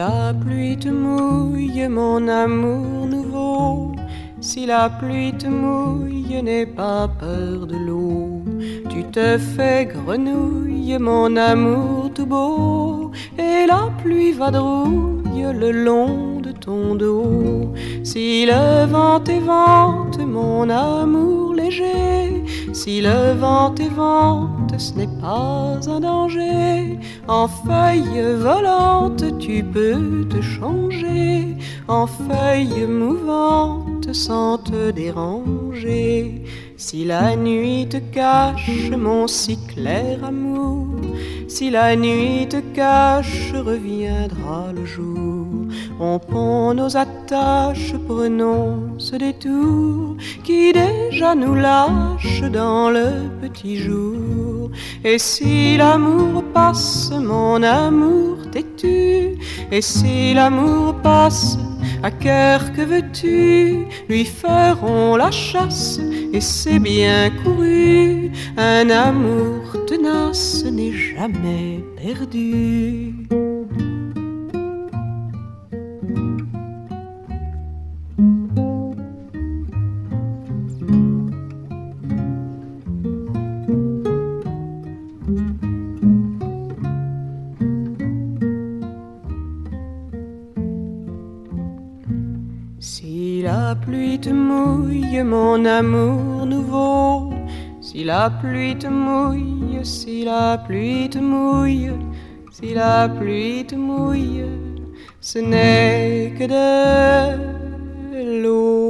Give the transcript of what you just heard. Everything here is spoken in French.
la pluie te mouille, mon amour nouveau, si la pluie te mouille, n'aie pas peur de l'eau. Tu te fais grenouille, mon amour tout beau, et la pluie vadrouille le long de ton dos. Si le vent évente, mon amour léger, si le vent évente, ce n'est pas un danger. En feuille volante, tu peux te changer en feuille mouvante sans te déranger. Si la nuit te cache mon si clair amour, si la nuit te cache, reviendra le jour. Rompons nos attaches, prenons ce détour qui déjà nous lâche dans le petit jour. Et si l'amour passe, mon amour, t'es-tu? Et si l'amour passe, à cœur que veux-tu? Lui ferons la chasse, et c'est bien couru. Un amour tenace n'est jamais perdu. Si la pluie te mouille, mon amour nouveau, si la pluie te mouille, si la pluie te mouille, si la pluie te mouille, ce n'est que de l'eau.